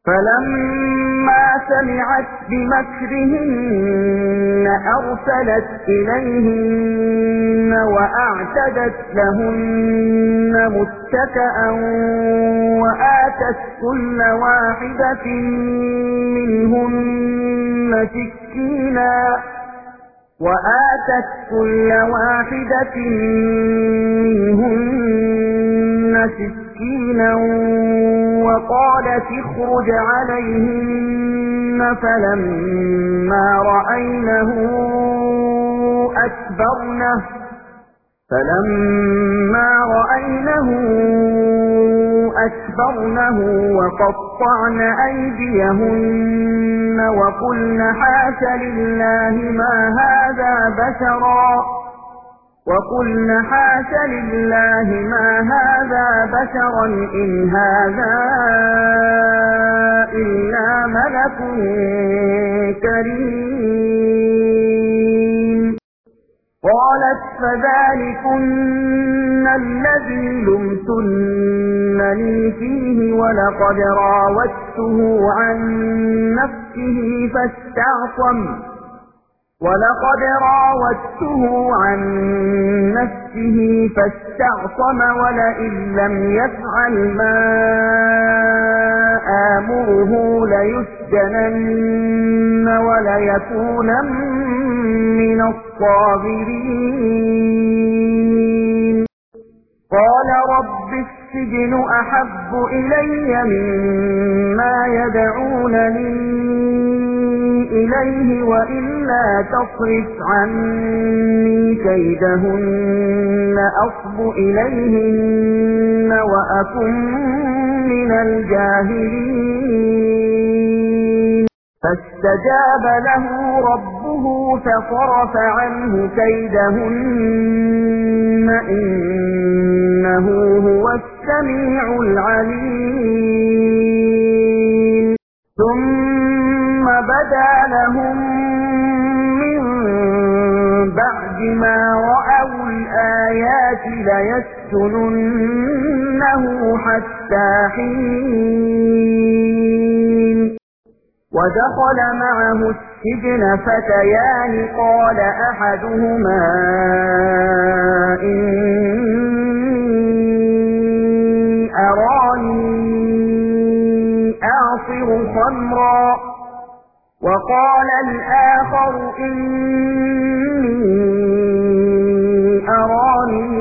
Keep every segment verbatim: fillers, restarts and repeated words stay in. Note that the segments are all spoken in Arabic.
فلما سمعت بمكرهن أرسلت إليهن وأعتدت لهن متكئا وآتت كل واحدة منهن سكينا وآتت كل واحدة منهن سكينا وقالت اخرج عليهن فلما رأينه أكبرنه فلما رأينه أكبرنه وقطعن أيديهن وقلن حاش لله ما هذا بشرا وقلن حاش لله ما هذا بشرا إن هذا إلا ملك كريم قالت فذلكن الذي لمتنني فيه ولقد راودته عن نفسه فاستعصم ولقد راودته عن نفسه فاستعصم ولئن لم يفعل ما آمره ليسجنن وليكونن من الصاغرين قال رب السجن أحب إلي مما يدعونني إليه وإلا تصرف عني كيدهن أصب إليهن وأكن من الجاهلين فاستجاب له ربه فصرف عنه كيدهن إنه هو السميع العليم ثم بدا لهم من بعد ما رأوا الآيات ليسجننه حتى حين ودخل معه السجن فتيان قال أحدهما إني أراني أعصر خمرا وقال الآخر إني أراني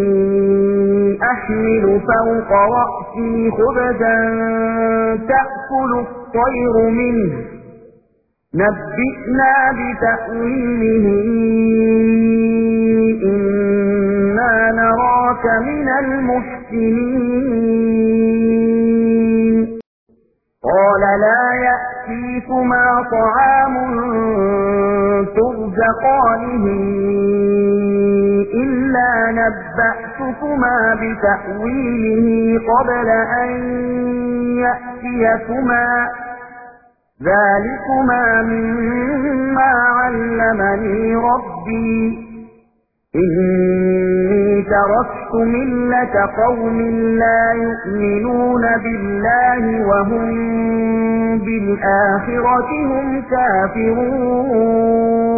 أحمل فوق رأسي خبزا تأكل الطير منه نبئنا بتأويله إنا نراك من المحسنين قال لا يأتيكما طعام ترزقانه إلا نبأتكما بتأويله قبل أن يأتيكما ذلكما مما علمني ربي إني تركت ملة قوم لا يؤمنون بالله وهم بالآخرة هم كافرون